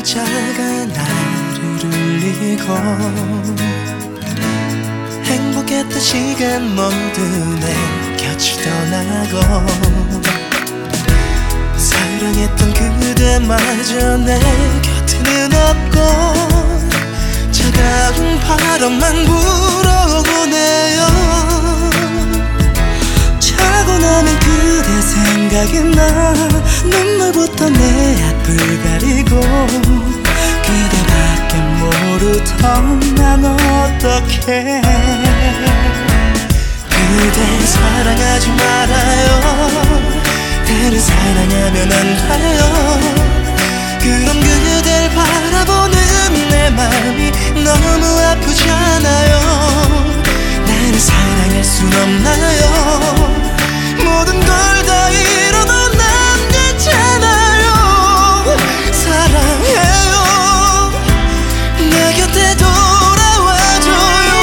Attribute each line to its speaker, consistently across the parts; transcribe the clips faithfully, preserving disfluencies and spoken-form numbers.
Speaker 1: 글자가 나를 울리고 행복했던 시간 모두 내 곁을 떠나고 사랑했던 그대마저 내 곁에는 없고 차가운 바람만 불어오네요. 자고 나면 그대 생각이 나 눈물부터 내 앞을 가리고 그대밖에 모르던 난 어떡해. 그대 사랑하지 말아요. 다른 사랑하면 안 돼요. 그럼 그댈 바라보는 내 맘이 너무 아프잖아요. 나를 사랑할 순 없나요? 모든 걸 다 잃어도 난 괜찮아요. 사랑해요. 내 곁에 돌아와줘요.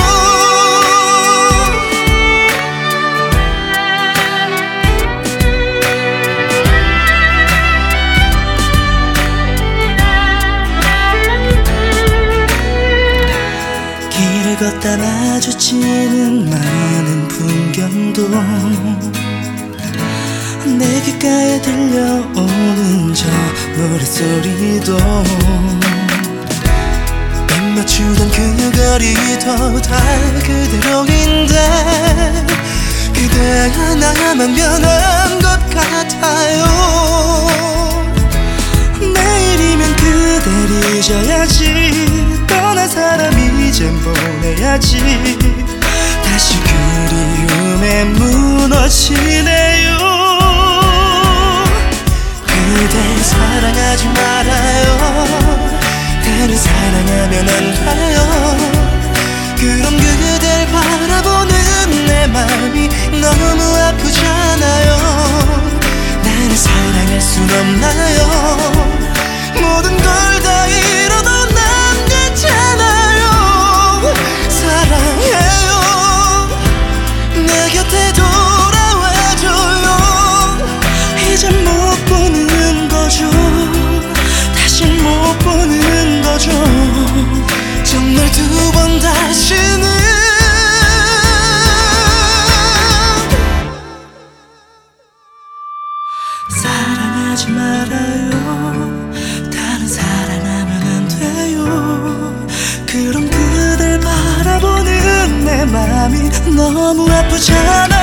Speaker 1: 길을 걷다 마주치는 많은 풍경도 내 귓가에 들려오는 저 노랫소리도 입 맞추던 그 거리도 다 그대로인데 그대 하나만 변한 것 같아요. 내일이면 그댈 잊어야지. 떠난 사람 이젠 보내야지. 다시 그리움에 무너지네요. 그대 사랑하지 말아요. 다른 사랑하면 안 돼요. 그럼 그댈 바라보는 내 맘이 너무 아프잖아요. 나를 사랑할 순 없나요? 모든 걸 다 잃어도 난 괜찮아요. 사랑해요. 내 곁에 돌아와줘요. 이젠 못 보는 거죠. 다시 못 보는 거죠. 정말 두 번 다시는 사랑하지 말아요. 다른 사랑하면 안 돼요. 그럼 그댈 바라보는 내 맘이 너무 아프잖아.